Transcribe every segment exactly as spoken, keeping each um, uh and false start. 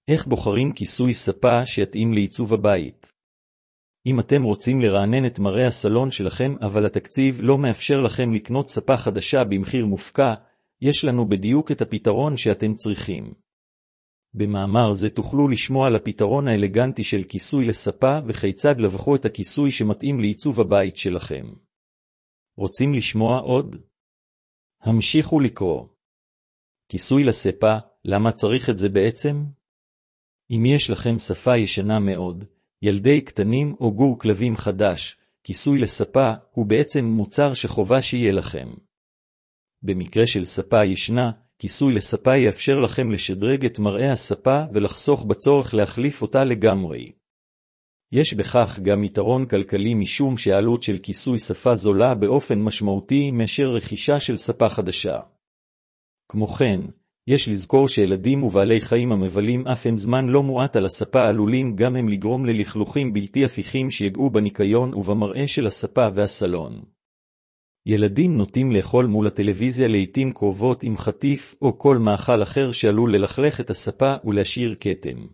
איך בוחרים כיסוי ספה שיתאים לעיצוב הבית? אם אתם רוצים לרענן את מראה הסלון שלכם אבל התקציב לא מאפשר לכם לקנות ספה חדשה במחיר מופקע, יש לנו בדיוק את הפתרון שאתם צריכים. במאמר זה תוכלו לשמוע על הפתרון האלגנטי של כיסוי לספה וכיצד לבחור את הכיסוי שמתאים לעיצוב הבית שלכם. רוצים לשמוע עוד? המשיכו לקרוא. כיסוי לספה, למה צריך את זה בעצם? אם יש לכם שפה ישנה מאוד, ילדי קטנים או גור כלבים חדש, כיסוי לספה הוא בעצם מוצר שחובה שיהיה לכם. במקרה של ספה ישנה, כיסוי לספה יאפשר לכם לשדרג את מראה הספה ולחסוך בצורך להחליף אותה לגמרי. יש בכך גם יתרון כלכלי משום שהעלות של כיסוי ספה זולה באופן משמעותי מאשר רכישה של ספה חדשה. כמו כן, יש לזכור שילדים ובעלי חיים המבלים אף הם זמן לא מועט על הספה עלולים גם הם לגרום ללכלוכים בלתי הפיכים שיגעו בניקיון ובמראה של הספה והסלון. ילדים נוטים לאכול מול הטלוויזיה לעתים קרובות עם חטיף או כל מאכל אחר שעלול ללכלך את הספה ולהשאיר כתם.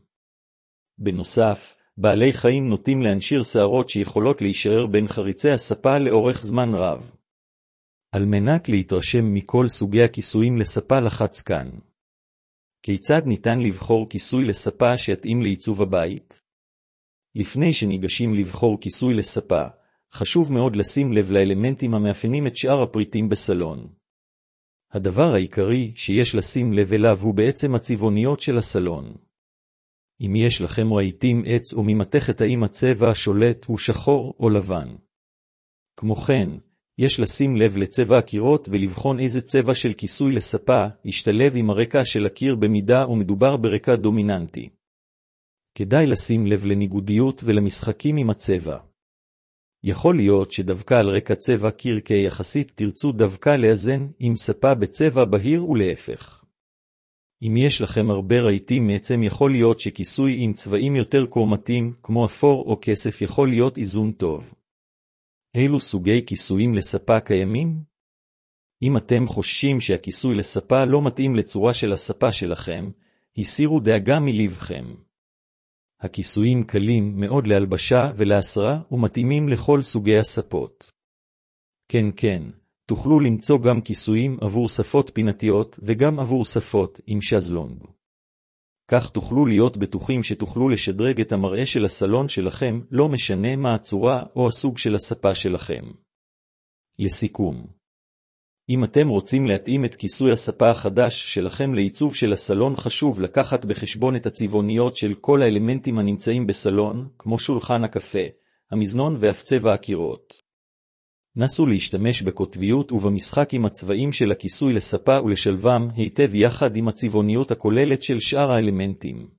בנוסף, בעלי חיים נוטים להנשיר שערות שיכולות להישאר בין חריצי הספה לאורך זמן רב. על מנת להתרשם מכל סוגי הכיסויים לספה לחץ כאן. כיצד ניתן לבחור כיסוי לספה שיתאים לעיצוב הבית? לפני שניגשים לבחור כיסוי לספה, חשוב מאוד לשים לב לאלמנטים המאפיינים את שאר הפריטים בסלון. הדבר העיקרי שיש לשים לב אליו הוא בעצם הצבעוניות של הסלון. אם יש לכם רהיטים עץ או ממתכת האם הצבע השולט הוא שחור או לבן. כמו כן, יש לשים לב לצבע הקירות ולבחון איזה צבע של כיסוי לספה ישתלב עם הרקע של הקיר במידה ומדובר ברקע דומיננטי. כדאי לשים לב לניגודיות ולמשחקים עם הצבע. יכול להיות שדווקא על רקע צבע קיר כיחסית תרצו דווקא לאזן עם ספה בצבע בהיר ולהפך. אם יש לכם הרבה רהיטים מעצם יכול להיות שכיסוי עם צבעים יותר קומתיים כמו אפור או כסף יכול להיות איזון טוב. אילו סוגי כיסויים לספה קיימים? אם אתם חוששים שהכיסוי לספה לא מתאים לצורה של הספה שלכם, הסירו דאגה מלבכם. הכיסויים קלים מאוד להלבשה ולהסרה ומתאימים לכל סוגי הספות. כן כן, תוכלו למצוא גם כיסויים עבור שפות פינתיות וגם עבור שפות עם שזלונג. כך תוכלו להיות בטוחים שתוכלו לשדרג את המראה של הסלון שלכם, לא משנה מה הצורה או הסוג של הספה שלכם. לסיכום, אם אתם רוצים להתאים את כיסוי הספה החדש שלכם לעיצוב של הסלון, חשוב לקחת בחשבון את הצבעוניות של כל האלמנטים הנמצאים בסלון, כמו שולחן הקפה, המזנון ואף צבע הקירות. נסו להשתמש בקוטביות ובמשחק עם הצבעים של הכיסוי לספה ולשלבם היטב יחד עם הצבעוניות הכוללת של שאר האלמנטים.